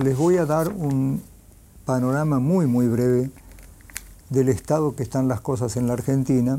Les voy a dar un panorama muy breve del estado que están las cosas en la Argentina,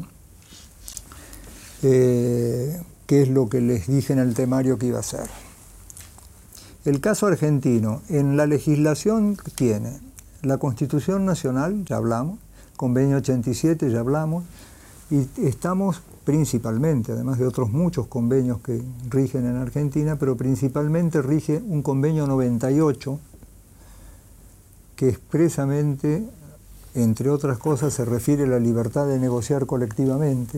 que es lo que les dije en el temario que iba a hacer. El caso argentino, en la legislación tiene la Constitución Nacional, ya hablamos, Convenio 87, ya hablamos, y estamos principalmente, además de otros muchos convenios que rigen en Argentina, pero principalmente rige un Convenio 98, que expresamente, entre otras cosas, se refiere a la libertad de negociar colectivamente,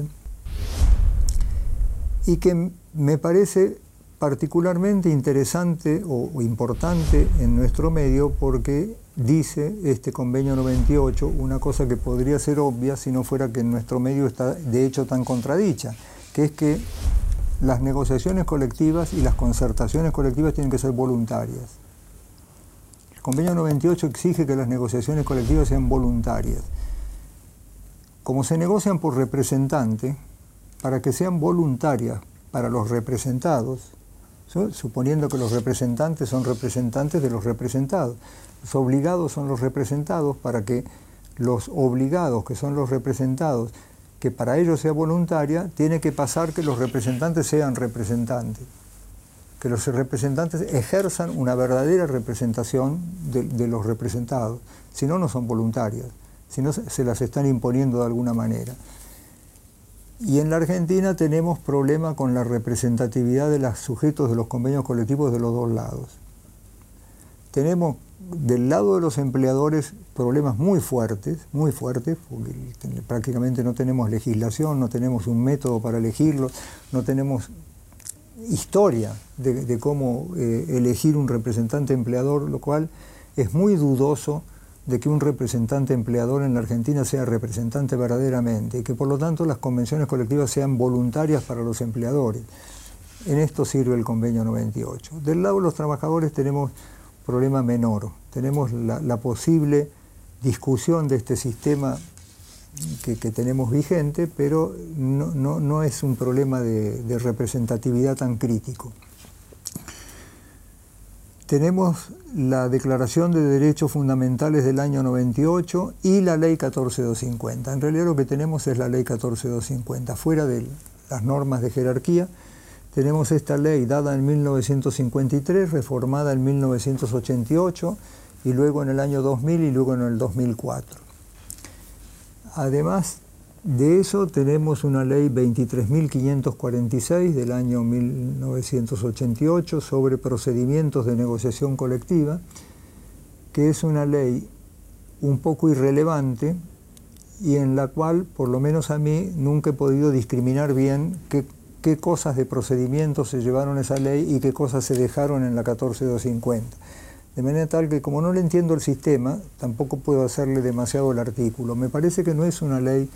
y que me parece particularmente interesante o importante en nuestro medio porque dice este Convenio 98 una cosa que podría ser obvia si no fuera que en nuestro medio está de hecho tan contradicha, que es que las negociaciones colectivas y las concertaciones colectivas tienen que ser voluntarias. El Convenio 98 exige que las negociaciones colectivas sean voluntarias. Como se negocian por representante, para que sean voluntarias para los representados, suponiendo que los representantes son representantes de los representados, los obligados son los representados, para que los obligados, que son los representados, que para ellos sea voluntaria, tiene que pasar que los representantes sean representantes, que los representantes ejerzan una verdadera representación de los representados, si no, no son voluntarias, si no se las están imponiendo de alguna manera. Y en la Argentina tenemos problema con la representatividad de los sujetos de los convenios colectivos de los dos lados. Tenemos del lado de los empleadores problemas muy fuertes, porque prácticamente no tenemos legislación, no tenemos un método para elegirlo, no tenemos historia de cómo elegir un representante empleador, lo cual es muy dudoso de que un representante empleador en la Argentina sea representante verdaderamente y que por lo tanto las convenciones colectivas sean voluntarias para los empleadores. En esto sirve el Convenio 98. Del lado de los trabajadores tenemos problema menor, tenemos la posible discusión de este sistema que tenemos vigente, pero no es un problema de representatividad tan crítico. Tenemos la Declaración de Derechos Fundamentales del año 98 y la Ley 14250. En realidad lo que tenemos es la Ley 14250. Fuera de las normas de jerarquía, tenemos esta ley dada en 1953, reformada en 1988, y luego en el año 2000 y luego en el 2004. Además de eso tenemos una ley 23.546 del año 1988 sobre procedimientos de negociación colectiva, que es una ley un poco irrelevante y en la cual, por lo menos a mí, nunca he podido discriminar bien qué cosas de procedimientos se llevaron a esa ley y qué cosas se dejaron en la 14250. De manera tal que, como no le entiendo el sistema, tampoco puedo hacerle demasiado el artículo. Me parece que no es una ley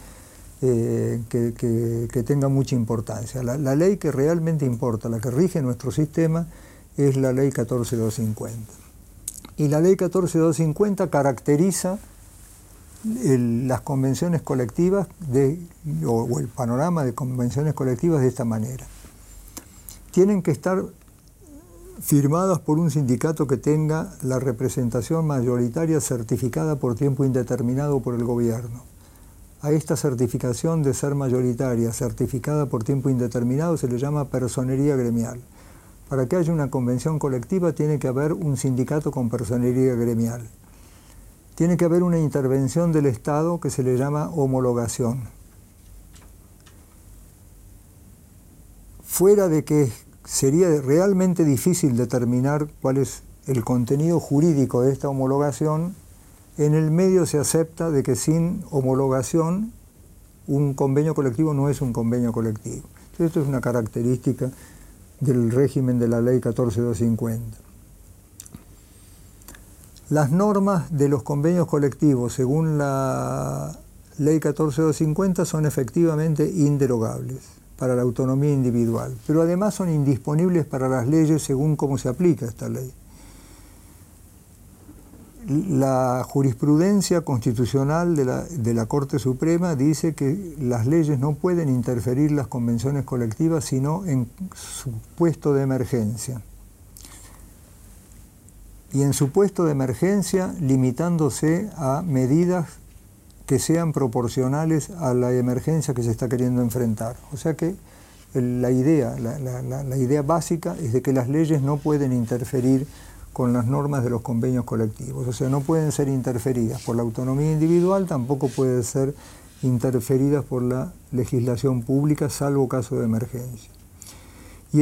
que tenga mucha importancia. La ley que realmente importa, la que rige nuestro sistema, es la Ley 14250. Y la Ley 14250 caracteriza las convenciones colectivas o el panorama de convenciones colectivas de esta manera. Tienen que estar firmadas por un sindicato que tenga la representación mayoritaria certificada por tiempo indeterminado por el gobierno. A esta certificación de ser mayoritaria, certificada por tiempo indeterminado, se le llama personería gremial. Para que haya una convención colectiva tiene que haber un sindicato con personería gremial. Tiene que haber una intervención del Estado que se le llama homologación. Fuera de que sería realmente difícil determinar cuál es el contenido jurídico de esta homologación, en el medio se acepta de que sin homologación un convenio colectivo no es un convenio colectivo. Entonces, esto es una característica del régimen de la Ley 14250. Las normas de los convenios colectivos, según la Ley 14250, son efectivamente inderogables para la autonomía individual, pero además son indisponibles para las leyes según cómo se aplica esta ley. La jurisprudencia constitucional de la Corte Suprema dice que las leyes no pueden interferir las convenciones colectivas sino en supuesto de emergencia. y en supuesto de emergencia limitándose a medidas que sean proporcionales a la emergencia que se está queriendo enfrentar. O sea que la idea básica es de que las leyes no pueden interferir con las normas de los convenios colectivos, o sea, no pueden ser interferidas por la autonomía individual, tampoco pueden ser interferidas por la legislación pública, salvo caso de emergencia. Y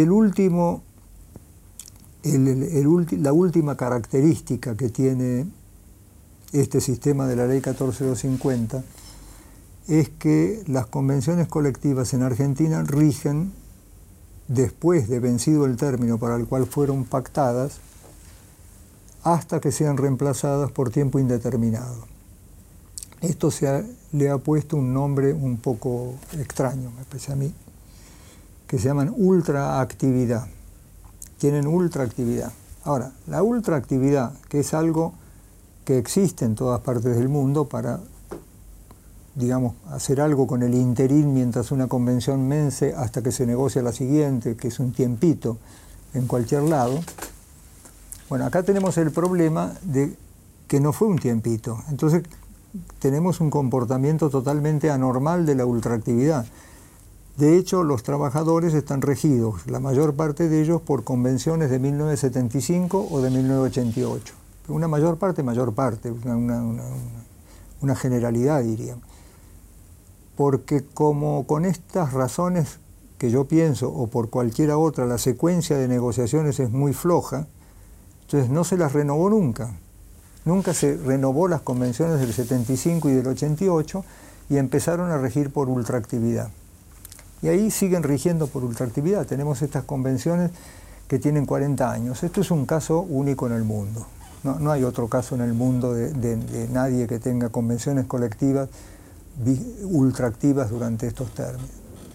la última característica que tiene este sistema de la Ley 14250 es que las convenciones colectivas en Argentina rigen después de vencido el término para el cual fueron pactadas hasta que sean reemplazadas por tiempo indeterminado. Esto le ha puesto un nombre un poco extraño, me parece a mí, que se llaman ultraactividad. Tienen ultraactividad. Ahora, la ultraactividad, que es algo que existe en todas partes del mundo para, digamos, hacer algo con el interín mientras una convención vence hasta que se negocia la siguiente, que es un tiempito en cualquier lado. Bueno, acá tenemos el problema de que no fue un tiempito. Entonces tenemos un comportamiento totalmente anormal de la ultraactividad. De hecho, los trabajadores están regidos, la mayor parte de ellos, por convenciones de 1975 o de 1988. Una mayor parte, una generalidad, diría. Porque como con estas razones que yo pienso, o por cualquiera otra, la secuencia de negociaciones es muy floja, entonces no se las renovó nunca. Nunca se renovó las convenciones del 75 y del 88 y empezaron a regir por ultraactividad. Y ahí siguen rigiendo por ultraactividad. Tenemos estas convenciones que tienen 40 años. Esto es un caso único en el mundo. No hay otro caso en el mundo de nadie que tenga convenciones colectivas ultraactivas durante estos términos.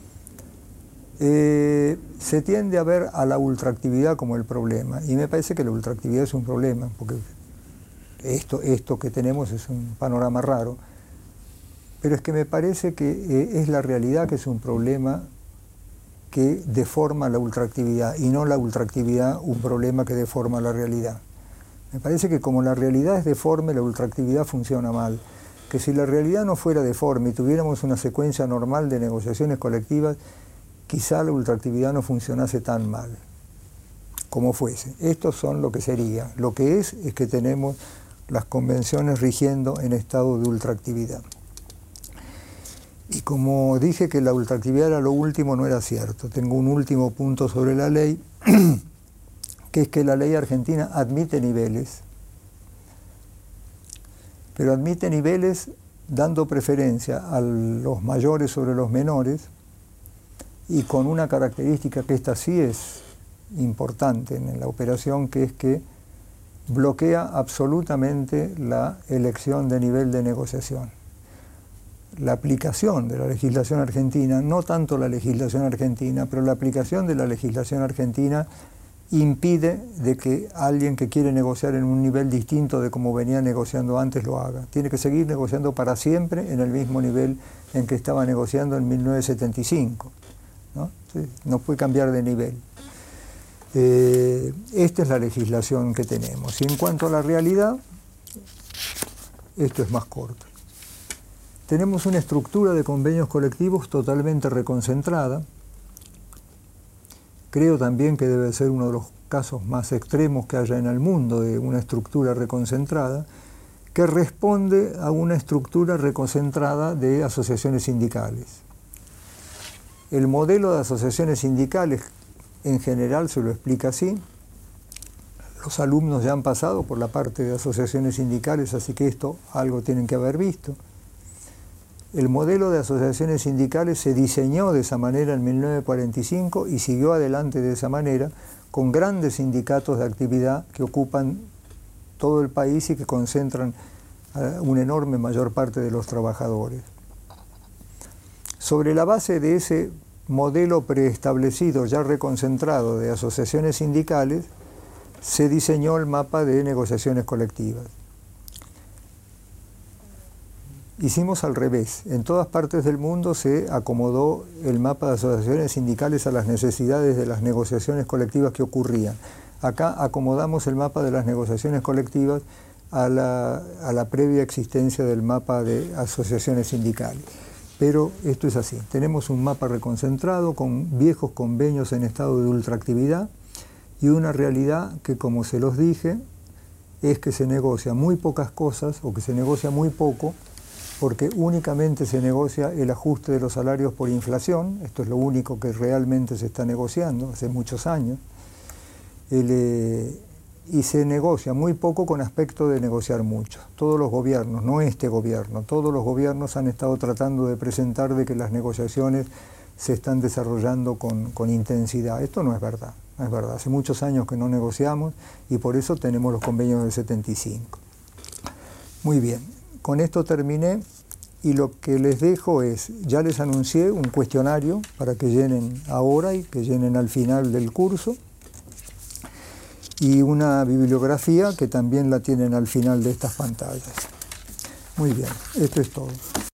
Se tiende a ver a la ultraactividad como el problema, y me parece que la ultraactividad es un problema, porque esto que tenemos es un panorama raro, pero es que me parece que es la realidad que es un problema que deforma la ultraactividad, y no la ultraactividad un problema que deforma la realidad. Me parece que como la realidad es deforme, la ultraactividad funciona mal. Que si la realidad no fuera deforme y tuviéramos una secuencia normal de negociaciones colectivas, quizá la ultraactividad no funcionase tan mal como fuese. Estos son lo que sería. Lo que es que tenemos las convenciones rigiendo en estado de ultraactividad. Y como dije que la ultraactividad era lo último, no era cierto. Tengo un último punto sobre la ley, que es que la ley argentina admite niveles, pero admite niveles dando preferencia a los mayores sobre los menores, y con una característica que esta sí es importante en la operación, que es que bloquea absolutamente la elección de nivel de negociación. La aplicación de la legislación argentina, no tanto la legislación argentina, pero la aplicación de la legislación argentina impide de que alguien que quiere negociar en un nivel distinto de como venía negociando antes lo haga. Tiene que seguir negociando para siempre en el mismo nivel en que estaba negociando en 1975. ¿No? Sí, no puede cambiar de nivel. Esta es la legislación que tenemos. Y en cuanto a la realidad, esto es más corto. Tenemos una estructura de convenios colectivos totalmente reconcentrada. Creo también que debe ser uno de los casos más extremos que haya en el mundo de una estructura reconcentrada, que responde a una estructura reconcentrada de asociaciones sindicales. El modelo de asociaciones sindicales en general se lo explica así. Los alumnos ya han pasado por la parte de asociaciones sindicales, así que esto algo tienen que haber visto. El modelo de asociaciones sindicales se diseñó de esa manera en 1945 y siguió adelante de esa manera, con grandes sindicatos de actividad que ocupan todo el país y que concentran a una enorme mayor parte de los trabajadores. Sobre la base de ese modelo preestablecido, ya reconcentrado de asociaciones sindicales, se diseñó el mapa de negociaciones colectivas. Hicimos al revés. En todas partes del mundo se acomodó el mapa de asociaciones sindicales a las necesidades de las negociaciones colectivas que ocurrían. Acá acomodamos el mapa de las negociaciones colectivas a la previa existencia del mapa de asociaciones sindicales. Pero esto es así, tenemos un mapa reconcentrado con viejos convenios en estado de ultraactividad y una realidad que, como se los dije, es que se negocia muy pocas cosas o que se negocia muy poco porque únicamente se negocia el ajuste de los salarios por inflación. Esto es lo único que realmente se está negociando hace muchos años. Y se negocia muy poco con aspecto de negociar mucho. Todos los gobiernos, no este gobierno, todos los gobiernos han estado tratando de presentar de que las negociaciones se están desarrollando con intensidad. Esto no es verdad, no es verdad. Hace muchos años que no negociamos y por eso tenemos los convenios del 75. Muy bien, con esto terminé y lo que les dejo es, ya les anuncié un cuestionario para que llenen ahora y que llenen al final del curso, y una bibliografía que también la tienen al final de estas pantallas. Muy bien, esto es todo.